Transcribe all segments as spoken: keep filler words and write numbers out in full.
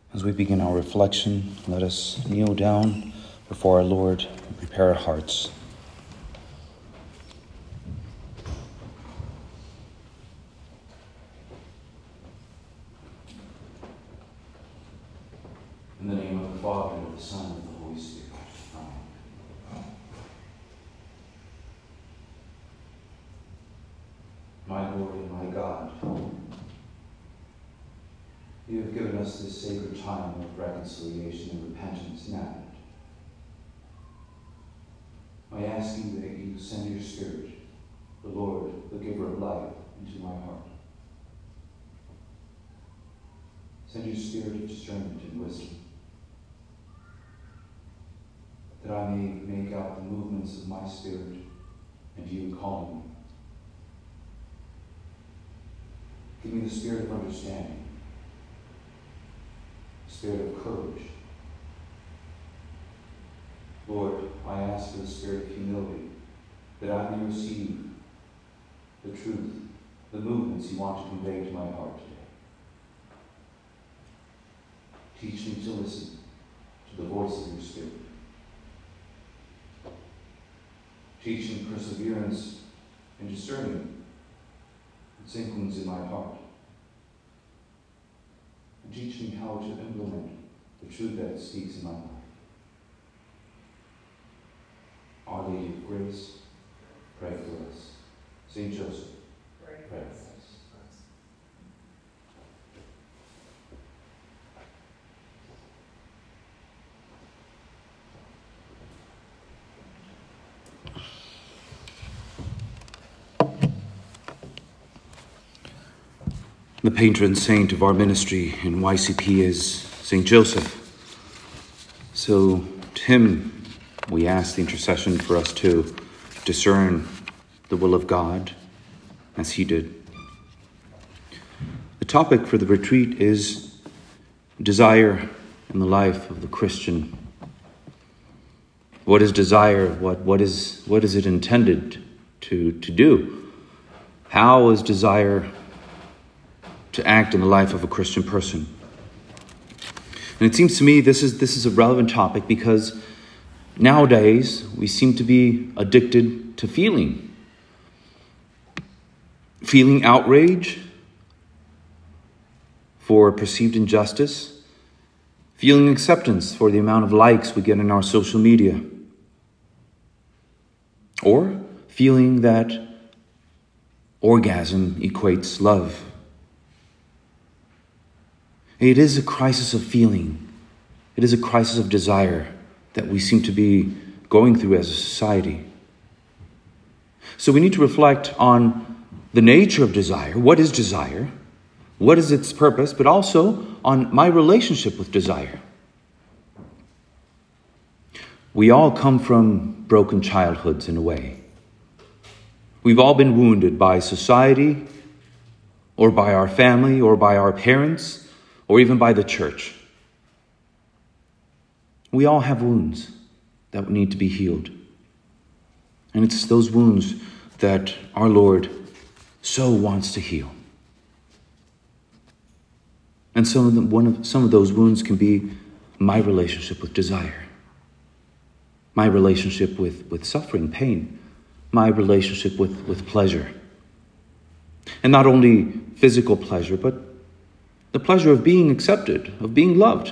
As we begin our reflection, let us kneel down before our Lord and prepare our hearts. In the name of the Father, and of the Son, and of the Holy Spirit. Amen. My Lord and my God, you have given us this sacred time of reconciliation and repentance now. I ask you that you send your Spirit, the Lord, the giver of life, into my heart. Send your Spirit of discernment and wisdom, that I may make out the movements of my spirit and you calling me. Give me the spirit of understanding, the spirit of courage. Lord, I ask for the spirit of humility, that I may receive the truth, the movements you want to convey to my heart today. Teach me to listen to the voice of your Spirit. Teach me perseverance in discerning its influence in my heart. And teach me how to implement the truth that speaks in my life. Our Lady of Grace, pray for us. Saint Joseph, pray for us. The patron saint of our ministry in Y C P is Saint Joseph. So to him we ask the intercession for us to discern the will of God as he did. The topic for the retreat is desire in the life of the Christian. What is desire? What, what, is, what is it intended to, to do? How is desire to act in the life of a Christian person? And it seems to me this is this is a relevant topic because nowadays we seem to be addicted to feeling. Feeling outrage for perceived injustice, feeling acceptance for the amount of likes we get in our social media, or feeling that orgasm equates love. It is a crisis of feeling. It is a crisis of desire that we seem to be going through as a society. So we need to reflect on the nature of desire. What is desire? What is its purpose? But also on my relationship with desire. We all come from broken childhoods in a way. We've all been wounded by society, or by our family, or by our parents, or even by the church. We all have wounds that need to be healed. And it's those wounds that our Lord so wants to heal. And some of them, one of some of those wounds can be my relationship with desire, my relationship with, with suffering, pain, my relationship with, with pleasure. And not only physical pleasure, but the pleasure of being accepted, of being loved.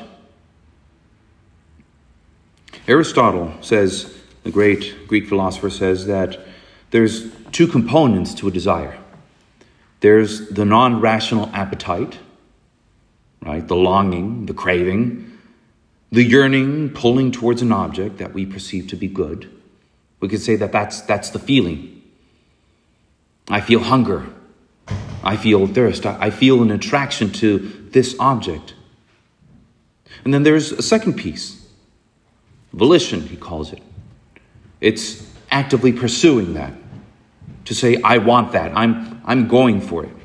Aristotle says, the great Greek philosopher says that there's two components to a desire. There's the non-rational appetite, right? The longing, the craving, the yearning, pulling towards an object that we perceive to be good. We could say that that's, that's the feeling. I feel hunger. I feel thirst. I feel an attraction to this object. And then there's a second piece. Volition, he calls it. It's actively pursuing that. To say, I want that. I'm, I'm going for it.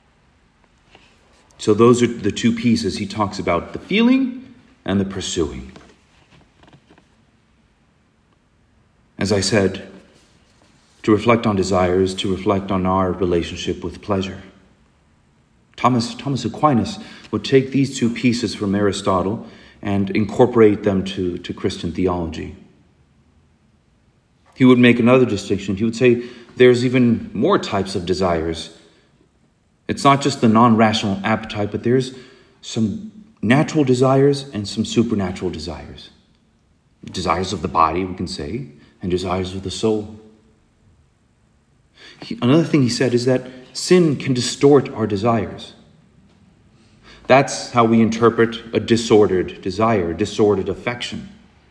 So those are the two pieces. He talks about the feeling and the pursuing. As I said, to reflect on desire is to reflect on our relationship with pleasure. Thomas, Thomas Aquinas would take these two pieces from Aristotle and incorporate them to, to Christian theology. He would make another distinction. He would say there's even more types of desires. It's not just the non-rational appetite, but there's some natural desires and some supernatural desires. Desires of the body, we can say, and desires of the soul. He, another thing he said is that sin can distort our desires. That's how we interpret a disordered desire, disordered affection.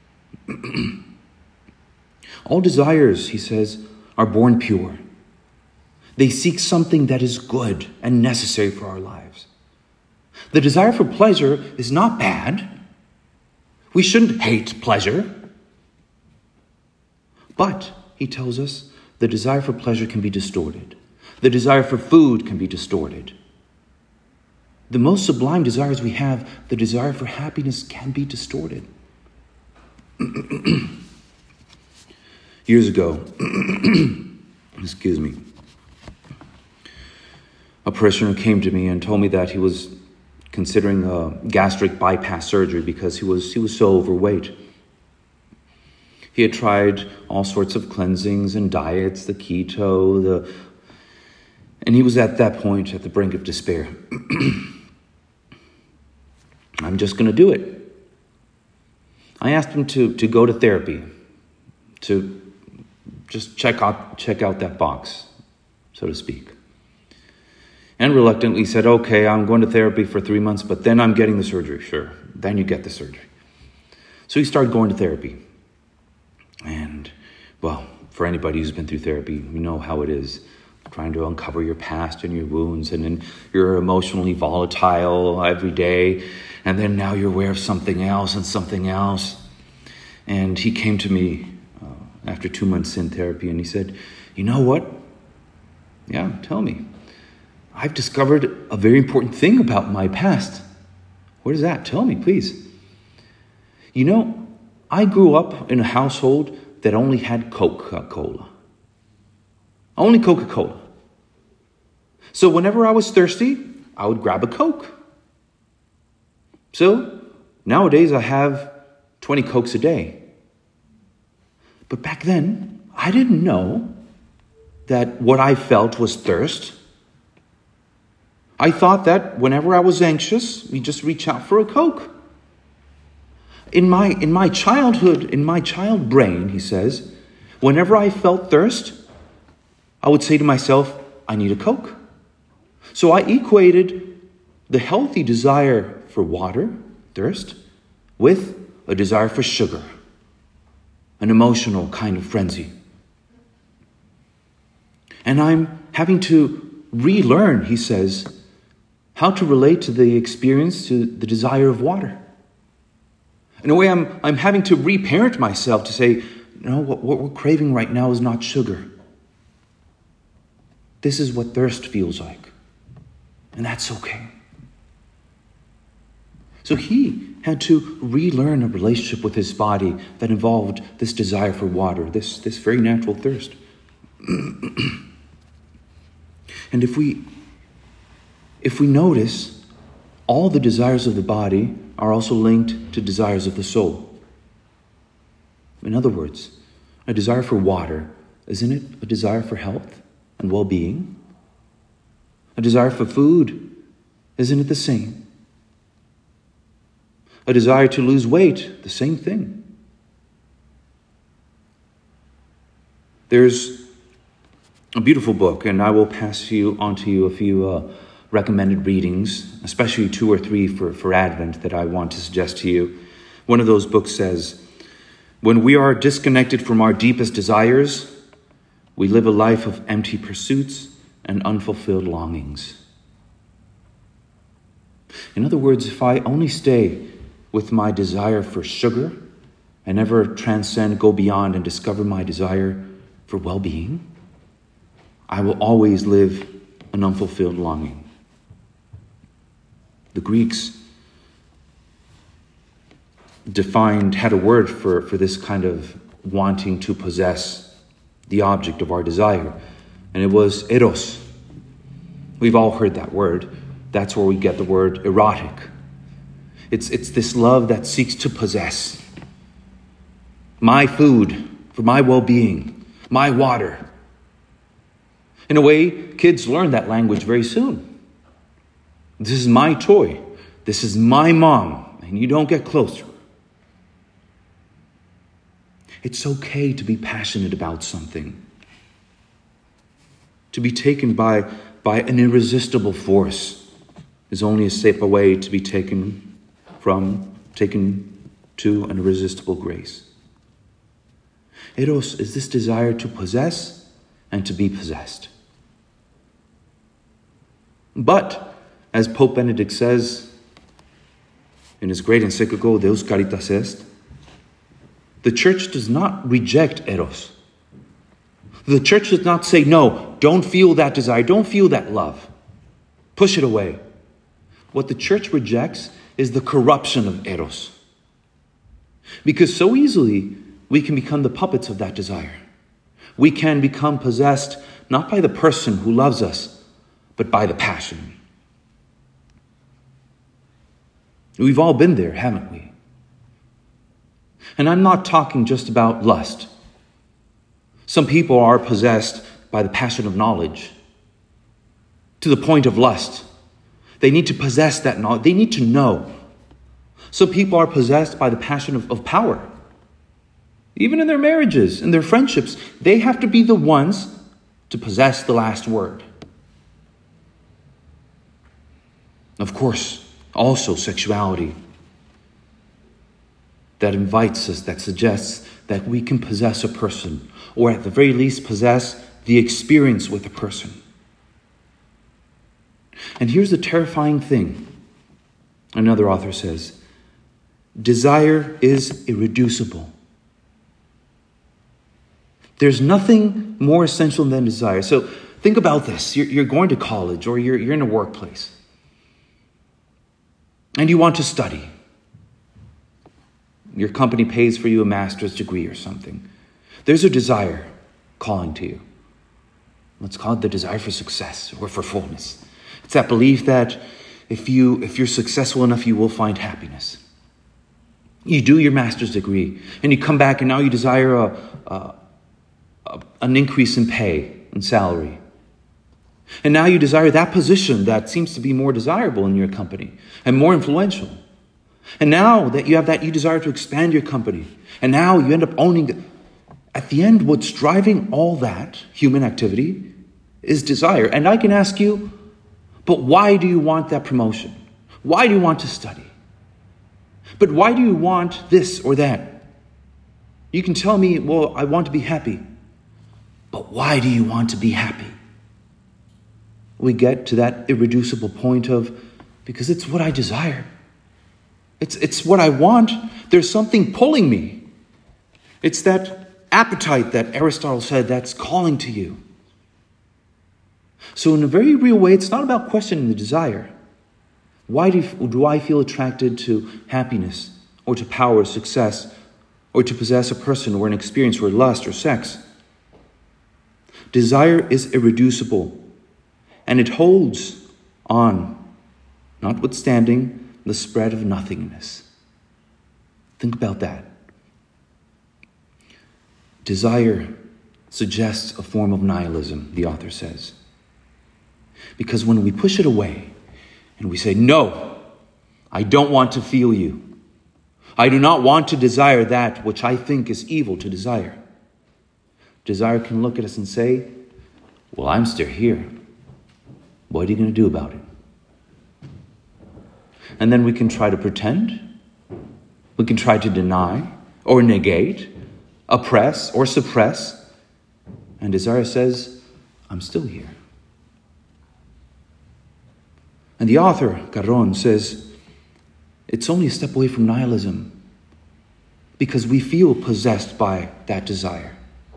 All desires, he says, are born pure. They seek something that is good and necessary for our lives. The desire for pleasure is not bad. We shouldn't hate pleasure. But, he tells us, the desire for pleasure can be distorted. The desire for food can be distorted. The most sublime desires we have, the desire for happiness, can be distorted. Years ago, excuse me, a parishioner came to me and told me that he was considering a gastric bypass surgery because he was he was so overweight. He had tried all sorts of cleansings and diets, the keto, the, and he was at that point at the brink of despair. I'm just going to do it. I asked him to, to go to therapy, to just check out check out that box, so to speak. And reluctantly said, okay, I'm going to therapy for three months, but then I'm getting the surgery. Sure, then you get the surgery. So he started going to therapy. And, well, for anybody who's been through therapy, you know how it is. Trying to uncover your past and your wounds, and then you're emotionally volatile every day, and then now you're aware of something else and something else. And he came to me uh, after two months in therapy, and he said, you know what? Yeah, tell me. I've discovered a very important thing about my past. What is that? Tell me, please. You know, I grew up in a household that only had Coca-Cola. Only Coca-Cola. So whenever I was thirsty, I would grab a Coke. So nowadays I have twenty Cokes a day. But back then, I didn't know that what I felt was thirst. I thought that whenever I was anxious, we just reach out for a Coke. In my, in my childhood, in my child brain, he says, whenever I felt thirst, I would say to myself, I need a Coke. So I equated the healthy desire for water, thirst, with a desire for sugar, an emotional kind of frenzy. And I'm having to relearn, he says, how to relate to the experience, to the desire of water. In a way, I'm, I'm having to reparent myself to say, no, what, what we're craving right now is not sugar. This is what thirst feels like. And that's okay. So he had to relearn a relationship with his body that involved this desire for water, this, this very natural thirst. And if we, if we notice, all the desires of the body are also linked to desires of the soul. In other words, a desire for water, isn't it a desire for health and well-being? A desire for food, isn't it the same? A desire to lose weight, the same thing. There's a beautiful book, and I will pass you on to you a few uh, recommended readings, especially two or three for, for Advent that I want to suggest to you. One of those books says, when we are disconnected from our deepest desires, we live a life of empty pursuits and unfulfilled longings. In other words, if I only stay with my desire for sugar and never transcend, go beyond and discover my desire for well-being, I will always live an unfulfilled longing. The Greeks defined, had a word for, for this kind of wanting to possess the object of our desire, and it was eros. We've all heard that word. That's where we get the word erotic. It's, it's this love that seeks to possess. My food for my well-being, my water. In a way, kids learn that language very soon. This is my toy. This is my mom, and you don't get closer. It's okay to be passionate about something. To be taken by, by an irresistible force is only a step away to be taken from, taken to an irresistible grace. Eros is this desire to possess and to be possessed. But, as Pope Benedict says in his great encyclical, Deus Caritas Est, the Church does not reject Eros. The Church does not say, no, don't feel that desire, don't feel that love. Push it away. What the Church rejects is the corruption of Eros. Because so easily we can become the puppets of that desire. We can become possessed not by the person who loves us, but by the passion. We've all been there, haven't we? And I'm not talking just about lust. Some people are possessed by the passion of knowledge to the point of lust. They need to possess that knowledge. They need to know. Some people are possessed by the passion of, of power. Even in their marriages, in their friendships, they have to be the ones to possess the last word. Of course, also sexuality that invites us, that suggests that we can possess a person, or at the very least possess the experience with a person. And here's the terrifying thing. Another author says, desire is irreducible. There's nothing more essential than desire. So think about this. You're, you're going to college, or you're, you're in a workplace, and you want to study. Your company pays for you a master's degree or something. There's a desire calling to you. Let's call it the desire for success or for fullness. It's that belief that if you if you're successful enough, you will find happiness. You do your master's degree, and you come back, and now you desire a, a, a an increase in pay and salary. And now you desire that position that seems to be more desirable in your company and more influential. And now that you have that, you desire to expand your company. And now you end up owning it. At the end, what's driving all that human activity is desire. And I can ask you, but why do you want that promotion? Why do you want to study? But why do you want this or that? You can tell me, well, I want to be happy. But why do you want to be happy? We get to that irreducible point of, because it's what I desire. It's, it's what I want. There's something pulling me. It's that appetite that Aristotle said that's calling to you. So in a very real way, it's not about questioning the desire. Why do, do I feel attracted to happiness or to power or success or to possess a person or an experience or lust or sex? Desire is irreducible, and it holds on, notwithstanding the spread of nothingness. Think about that. Desire suggests a form of nihilism, the author says. Because when we push it away and we say, no, I don't want to feel you. I do not want to desire that which I think is evil to desire. Desire can look at us and say, well, I'm still here. What are you going to do about it? And then we can try to pretend. We can try to deny or negate, oppress or suppress. And desire says, I'm still here. And the author, Carron, says, it's only a step away from nihilism because we feel possessed by that desire.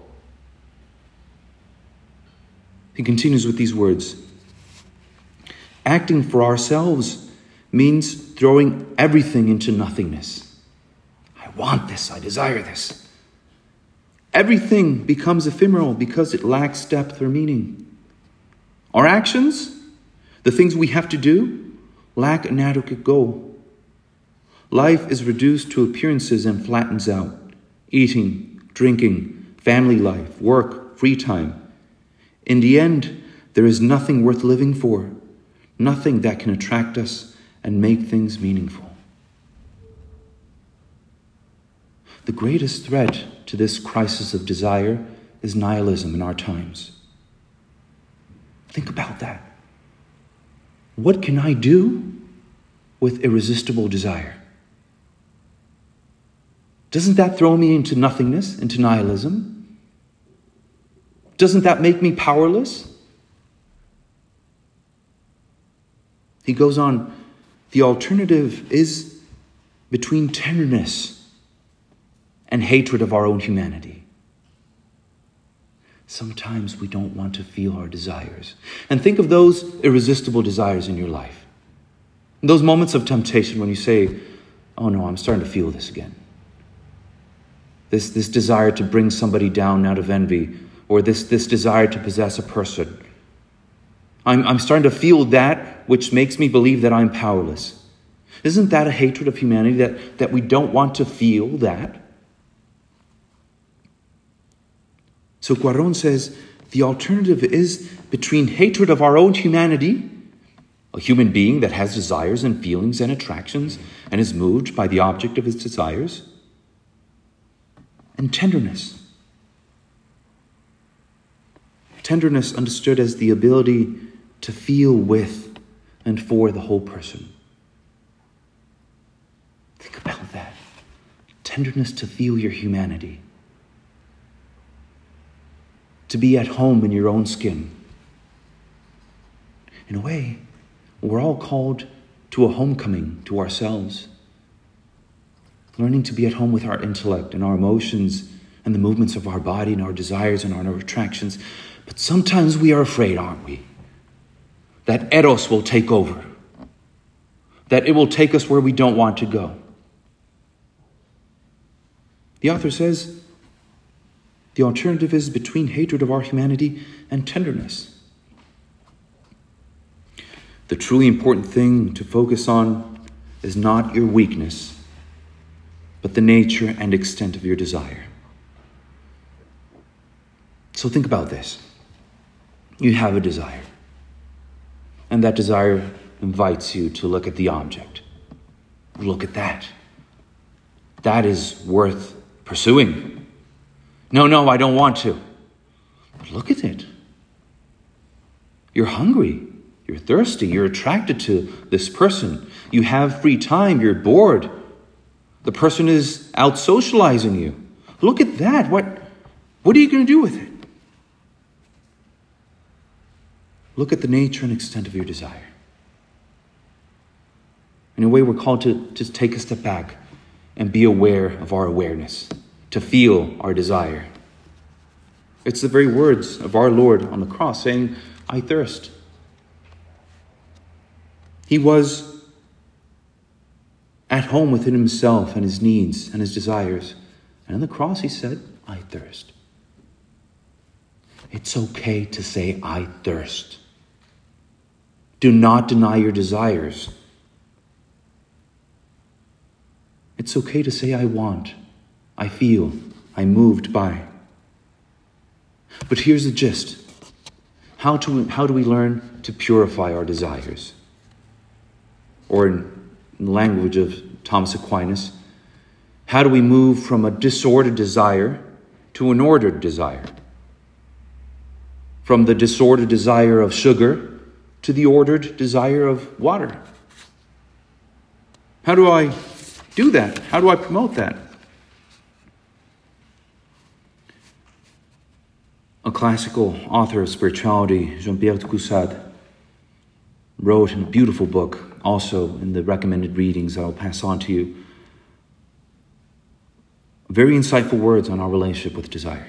He continues with these words. Acting for ourselves means throwing everything into nothingness. I want this, I desire this. Everything becomes ephemeral because it lacks depth or meaning. Our actions, the things we have to do, lack an adequate goal. Life is reduced to appearances and flattens out. Eating, drinking, family life, work, free time. In the end, there is nothing worth living for, nothing that can attract us and make things meaningful. The greatest threat to this crisis of desire is nihilism in our times. Think about that. What can I do with irresistible desire? Doesn't that throw me into nothingness, into nihilism? Doesn't that make me powerless? He goes on, the alternative is between tenderness and hatred of our own humanity. Sometimes we don't want to feel our desires. And think of those irresistible desires in your life. Those moments of temptation when you say, oh no, I'm starting to feel this again. This, this desire to bring somebody down out of envy, or this, this desire to possess a person. I'm, I'm starting to feel that which makes me believe that I'm powerless. Isn't that a hatred of humanity, that, that we don't want to feel that? So Cuarón says, the alternative is between hatred of our own humanity, a human being that has desires and feelings and attractions and is moved by the object of his desires, and tenderness. Tenderness understood as the ability to feel with and for the whole person. Think about that. Tenderness to feel your humanity. To be at home in your own skin. In a way, we're all called to a homecoming to ourselves. Learning to be at home with our intellect and our emotions and the movements of our body and our desires and our attractions. But sometimes we are afraid, aren't we? That eros will take over. That it will take us where we don't want to go. The author says, the alternative is between hatred of our humanity and tenderness. The truly important thing to focus on is not your weakness, but the nature and extent of your desire. So think about this. You have a desire, and that desire invites you to look at the object. Look at that. That is worth pursuing. No, no, I don't want to. But look at it. You're hungry. You're thirsty. You're attracted to this person. You have free time. You're bored. The person is out socializing you. Look at that. What, what are you going to do with it? Look at the nature and extent of your desire. In a way, we're called to just take a step back and be aware of our awareness, to feel our desire. It's the very words of our Lord on the cross saying, I thirst. He was at home within himself and his needs and his desires. And on the cross he said, I thirst. It's okay to say, I thirst. Do not deny your desires. It's okay to say, I want, I feel, I'm moved by. But here's the gist. How, to, how do we learn to purify our desires? Or in the language of Thomas Aquinas, how do we move from a disordered desire to an ordered desire? From the disordered desire of sugar to the ordered desire of water. How do I do that? How do I promote that? A classical author of spirituality, Jean-Pierre de Caussade, wrote in a beautiful book, also in the recommended readings I'll pass on to you, very insightful words on our relationship with desire.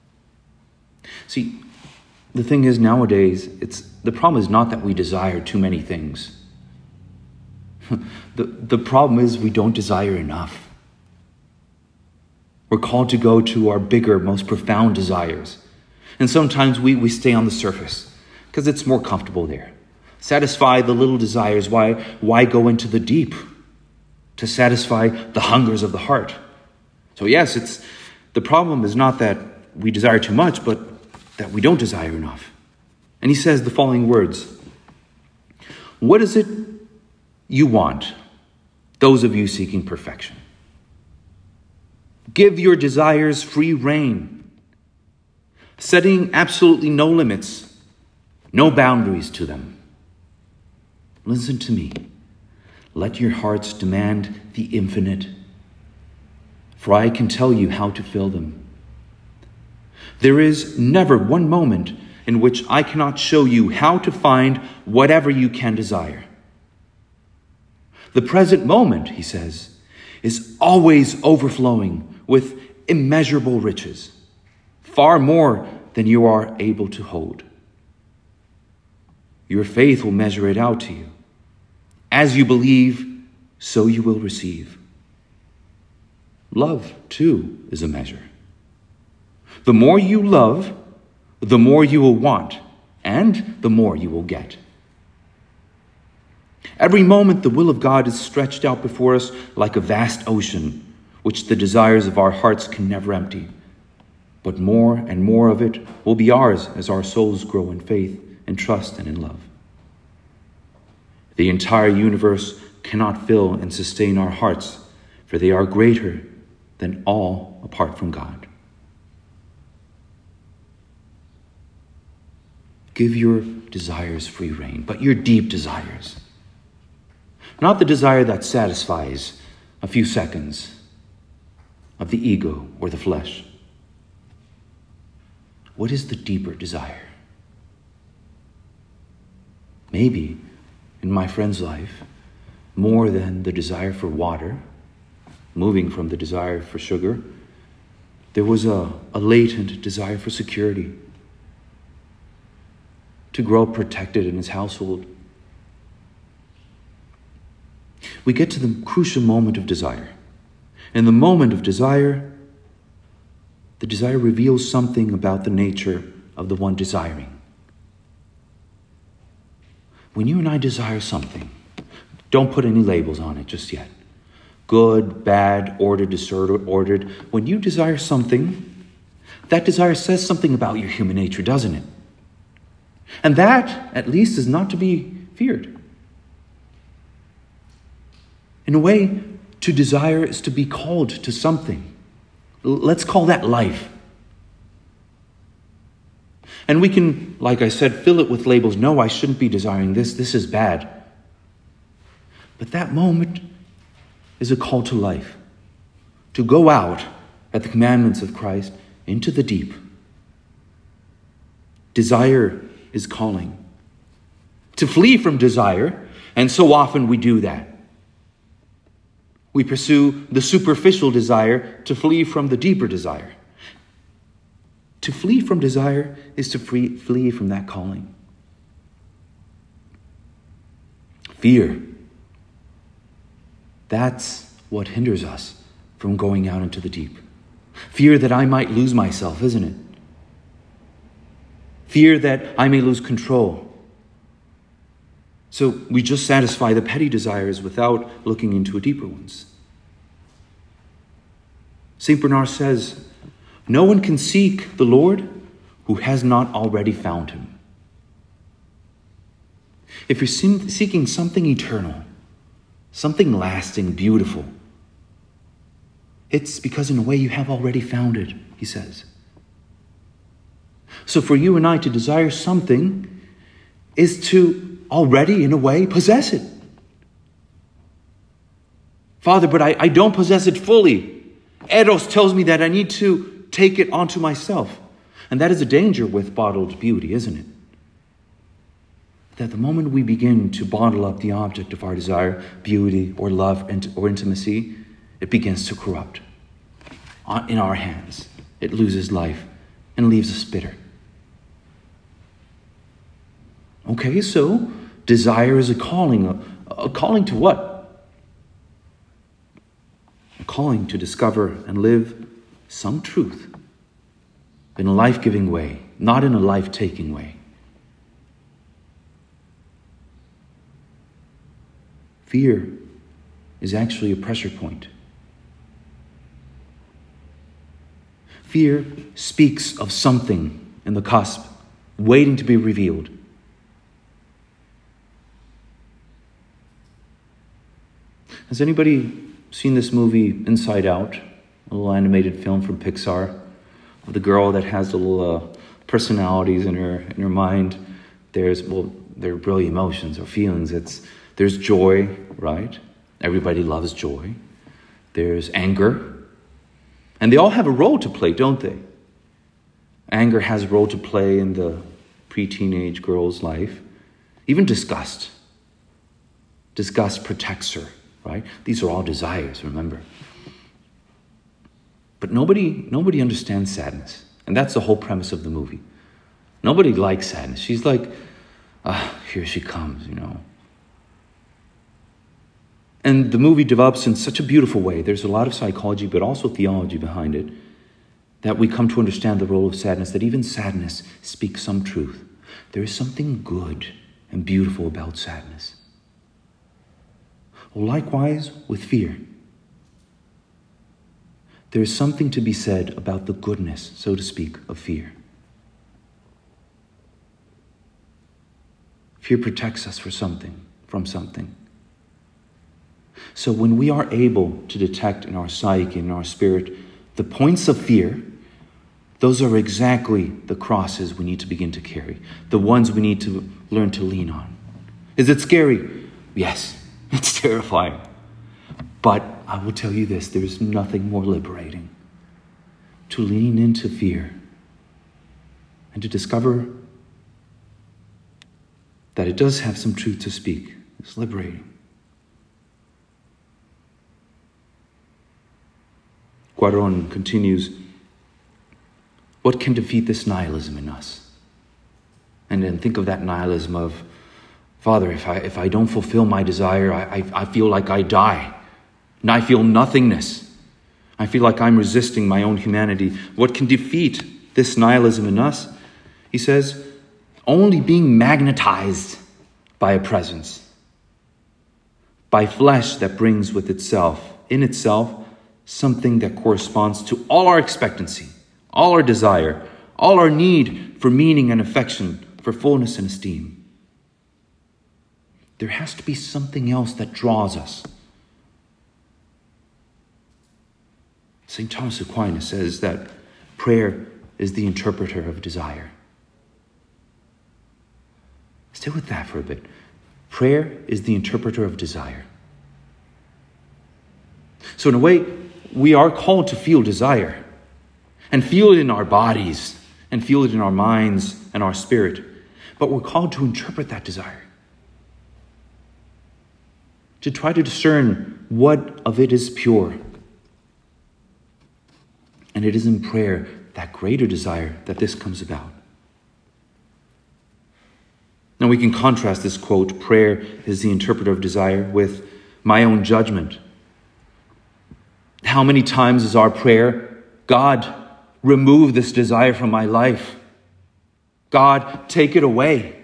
See, the thing is nowadays, it's the problem is not that we desire too many things. the, the problem is we don't desire enough. We're called to go to our bigger, most profound desires. And sometimes we, we stay on the surface because it's more comfortable there. Satisfy the little desires. Why, why go into the deep? To satisfy the hungers of the heart. So yes, it's the problem is not that we desire too much, but that we don't desire enough. And he says the following words. What is it you want, those of you seeking perfection? Give your desires free rein, setting absolutely no limits, no boundaries to them. Listen to me. Let your hearts demand the infinite, for I can tell you how to fill them. There is never one moment in which I cannot show you how to find whatever you can desire. The present moment, he says, is always overflowing with immeasurable riches, far more than you are able to hold. Your faith will measure it out to you. As you believe, so you will receive. Love, too, is a measure. The more you love, the more you will want, and the more you will get. Every moment, the will of God is stretched out before us like a vast ocean, which the desires of our hearts can never empty. But more and more of it will be ours as our souls grow in faith and trust and in love. The entire universe cannot fill and sustain our hearts, for they are greater than all apart from God. Give your desires free rein, but your deep desires. Not the desire that satisfies a few seconds of the ego or the flesh. What is the deeper desire? Maybe in my friend's life, more than the desire for water, moving from the desire for sugar, there was a, a latent desire for security, to grow protected in his household. We get to the crucial moment of desire. In the moment of desire, the desire reveals something about the nature of the one desiring. When you and I desire something, don't put any labels on it just yet. Good, bad, ordered, disordered. When you desire something, that desire says something about your human nature, doesn't it? And that, at least, is not to be feared. In a way, to desire is to be called to something. Let's call that life. And we can, like I said, fill it with labels. No, I shouldn't be desiring this. This is bad. But that moment is a call to life. To go out at the commandments of Christ into the deep. Desire is calling. To flee from desire, and so often we do that. We pursue the superficial desire to flee from the deeper desire. To flee from desire is to free, flee from that calling. Fear. That's what hinders us from going out into the deep. Fear that I might lose myself, isn't it? Fear that I may lose control. So we just satisfy the petty desires without looking into a deeper ones. Saint Bernard says, no one can seek the Lord who has not already found him. If you're seeking something eternal, something lasting, beautiful, it's because in a way you have already found it, he says. So for you and I to desire something is to already, in a way, possess it. Father, but I, I don't possess it fully. Eros tells me that I need to take it onto myself. And that is a danger with bottled beauty, isn't it? That the moment we begin to bottle up the object of our desire, beauty or love or intimacy, it begins to corrupt in our hands. It loses life and leaves us bitter. Okay, so desire is a calling. A, a calling to what? A calling to discover and live some truth in a life-giving way, not in a life-taking way. Fear is actually a pressure point. Fear speaks of something in the cusp, waiting to be revealed. Has anybody seen this movie Inside Out, a little animated film from Pixar, of the girl that has the little uh, personalities in her in her mind? There's, well, they're really emotions or feelings. It's there's joy, right? Everybody loves joy. There's anger. And they all have a role to play, don't they? Anger has a role to play in the pre-teenage girl's life. Even disgust. Disgust protects her, right? These are all desires, remember. But nobody, nobody understands sadness. And that's the whole premise of the movie. Nobody likes sadness. She's like, ah, here she comes, you know. And the movie develops in such a beautiful way. There's a lot of psychology, but also theology behind it, that we come to understand the role of sadness, that even sadness speaks some truth. There is something good and beautiful about sadness. Well, likewise with fear. There is something to be said about the goodness, so to speak, of fear. Fear protects us for something, from something. So when we are able to detect in our psyche, in our spirit, the points of fear, those are exactly the crosses we need to begin to carry, the ones we need to learn to lean on. Is it scary? Yes, it's terrifying. But I will tell you this, there is nothing more liberating to lean into fear and to discover that it does have some truth to speak. It's liberating. Cuarón continues, what can defeat this nihilism in us? And then think of that nihilism of, Father, if I if I don't fulfill my desire, I, I, I feel like I die. And I feel nothingness. I feel like I'm resisting my own humanity. What can defeat this nihilism in us? He says, only being magnetized by a presence, by flesh that brings with itself, in itself, something that corresponds to all our expectancy, all our desire, all our need for meaning and affection, for fullness and esteem. There has to be something else that draws us. Saint Thomas Aquinas says that prayer is the interpreter of desire. Stay with that for a bit. Prayer is the interpreter of desire. So in a way, we are called to feel desire and feel it in our bodies and feel it in our minds and our spirit. But we're called to interpret that desire, to try to discern what of it is pure. And it is in prayer, that greater desire, that this comes about. Now we can contrast this quote, prayer is the interpreter of desire, with my own judgment. How many times is our prayer, God, remove this desire from my life. God, take it away.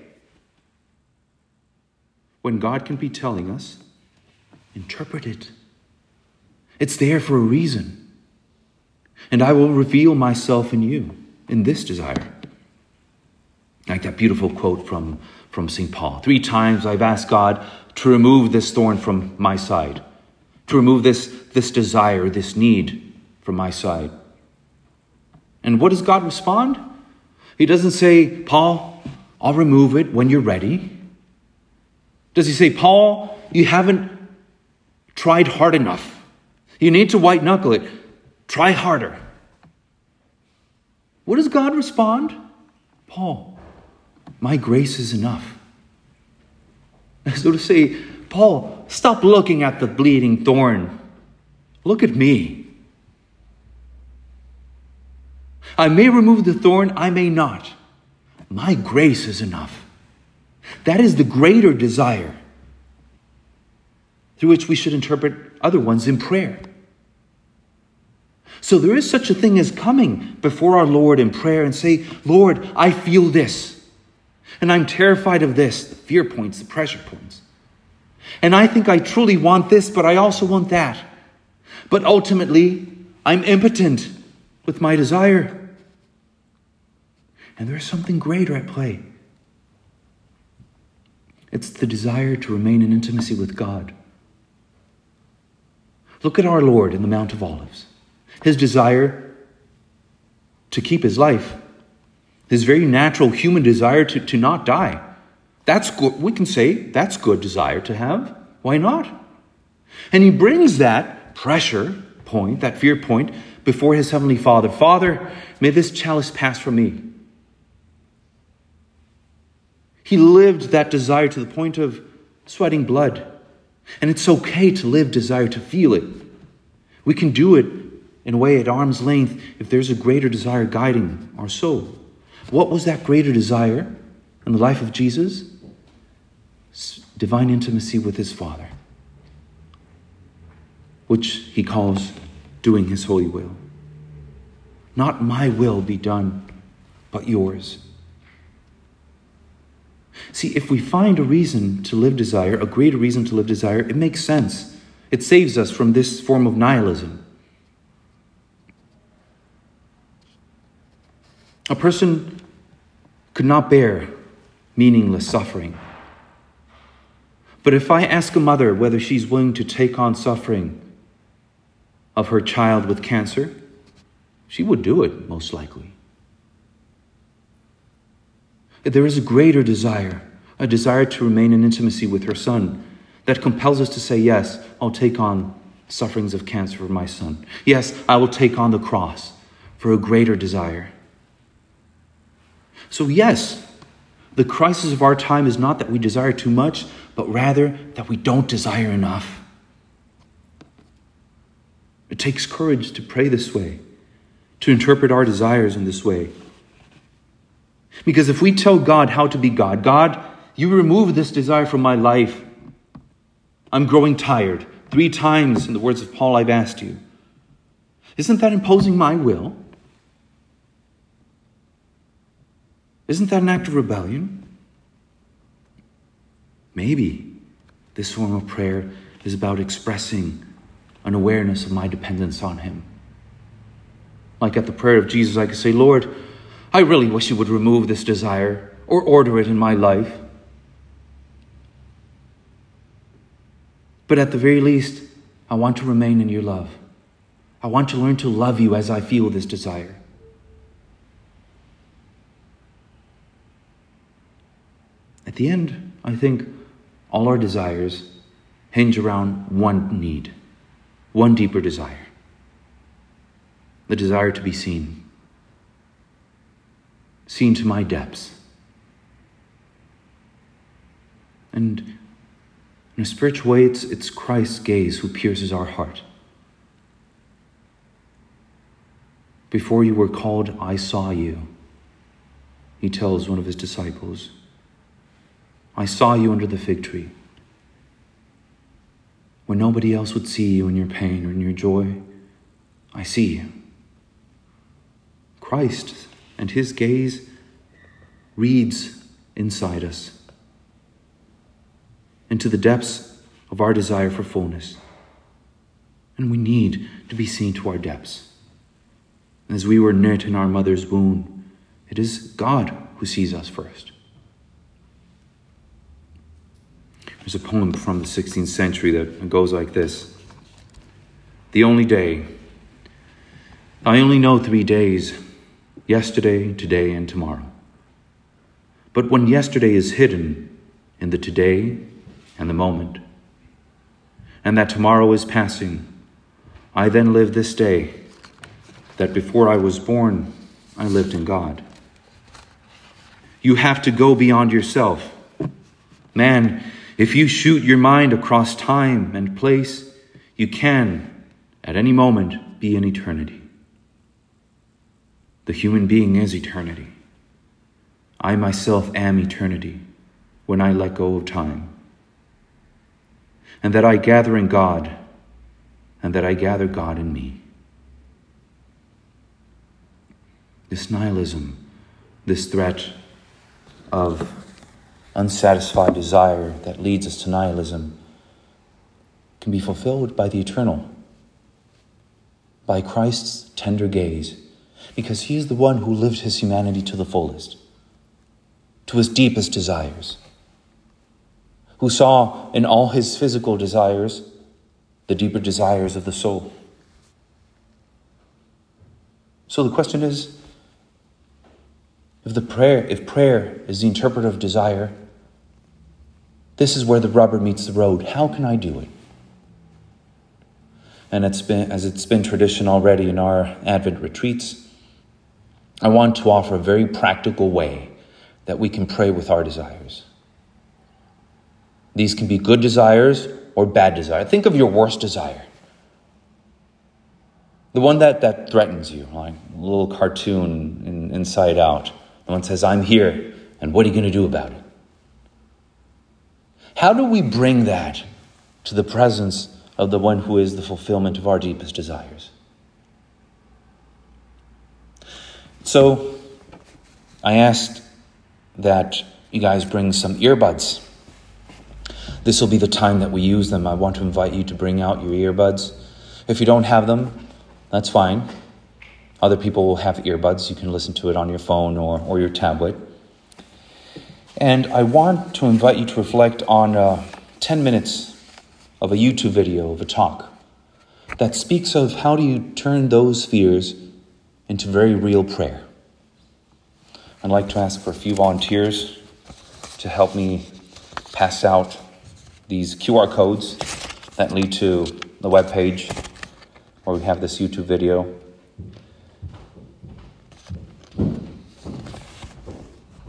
When God can be telling us, interpret it. It's there for a reason. And I will reveal myself in you, in this desire. Like that beautiful quote from, from Saint Paul. Three times I've asked God to remove this thorn from my side. To remove this, this desire, this need from my side. And what does God respond? He doesn't say, Paul, I'll remove it when you're ready. Does he say, Paul, you haven't tried hard enough. You need to white knuckle it. Try harder. What does God respond? Paul, my grace is enough. So to say, Paul, stop looking at the bleeding thorn. Look at me. I may remove the thorn, I may not. My grace is enough. That is the greater desire through which we should interpret other ones in prayer. So there is such a thing as coming before our Lord in prayer and say, Lord, I feel this. And I'm terrified of this, the fear points, the pressure points. And I think I truly want this, but I also want that. But ultimately, I'm impotent with my desire. And there's something greater at play. It's the desire to remain in intimacy with God. Look at our Lord in the Mount of Olives. His desire to keep his life. His very natural human desire to, to not die. That's good. We can say that's good desire to have. Why not? And he brings that pressure point, that fear point, before his heavenly Father. Father, may this chalice pass from me. He lived that desire to the point of sweating blood. And it's okay to live desire, to feel it. We can do it in a way at arm's length if there's a greater desire guiding our soul. What was that greater desire in the life of Jesus? Divine intimacy with his Father, which he calls doing his holy will. Not my will be done, but yours. See, if we find a reason to live desire, a greater reason to live desire, it makes sense. It saves us from this form of nihilism. A person could not bear meaningless suffering. But if I ask a mother whether she's willing to take on suffering of her child with cancer, she would do it, most likely. There is a greater desire, a desire to remain in intimacy with her son, that compels us to say, yes, I'll take on sufferings of cancer for my son. Yes, I will take on the cross for a greater desire. So yes, the crisis of our time is not that we desire too much, but rather that we don't desire enough. It takes courage to pray this way, to interpret our desires in this way. Because if we tell God how to be God, God, you remove this desire from my life. I'm growing tired. Three times, in the words of Paul, I've asked you. Isn't that imposing my will? Isn't that an act of rebellion? Maybe this form of prayer is about expressing an awareness of my dependence on him. Like at the prayer of Jesus, I could say, Lord, I really wish you would remove this desire or order it in my life. But at the very least, I want to remain in your love. I want to learn to love you as I feel this desire. At the end, I think all our desires hinge around one need, one deeper desire. The desire to be seen. Seen to my depths. And in a spiritual way, it's, it's Christ's gaze who pierces our heart. Before you were called, I saw you, he tells one of his disciples. I saw you under the fig tree. When nobody else would see you in your pain or in your joy, I see you. Christ and his gaze reads inside us into the depths of our desire for fullness. And we need to be seen to our depths. As we were knit in our mother's womb, it is God who sees us first. There's a poem from the sixteenth century that goes like this. The only day. I only know three days. Yesterday, today, and tomorrow. But when yesterday is hidden in the today and the moment, and that tomorrow is passing, I then live this day, that before I was born, I lived in God. You have to go beyond yourself. Man, if you shoot your mind across time and place, you can, at any moment, be in eternity. The human being is eternity. I myself am eternity when I let go of time. And that I gather in God, and that I gather God in me. This nihilism, this threat of unsatisfied desire that leads us to nihilism can be fulfilled by the eternal, by Christ's tender gaze, because he is the one who lived his humanity to the fullest, to his deepest desires, who saw in all his physical desires the deeper desires of the soul. So the question is, if the prayer, if prayer is the interpreter of desire, this is where the rubber meets the road. How can I do it? And it's been, as it's been tradition already in our Advent retreats, I want to offer a very practical way that we can pray with our desires. These can be good desires or bad desire. Think of your worst desire. The one that, that threatens you, like a little cartoon in Inside Out. The one says, I'm here, and what are you going to do about it? How do we bring that to the presence of the one who is the fulfillment of our deepest desires? So, I asked that you guys bring some earbuds. This will be the time that we use them. I want to invite you to bring out your earbuds. If you don't have them, that's fine. Other people will have earbuds. You can listen to it on your phone or, or your tablet. And I want to invite you to reflect on uh, ten minutes of a YouTube video of a talk that speaks of how do you turn those fears into very real prayer. I'd like to ask for a few volunteers to help me pass out these Q R codes that lead to the webpage where we have this YouTube video.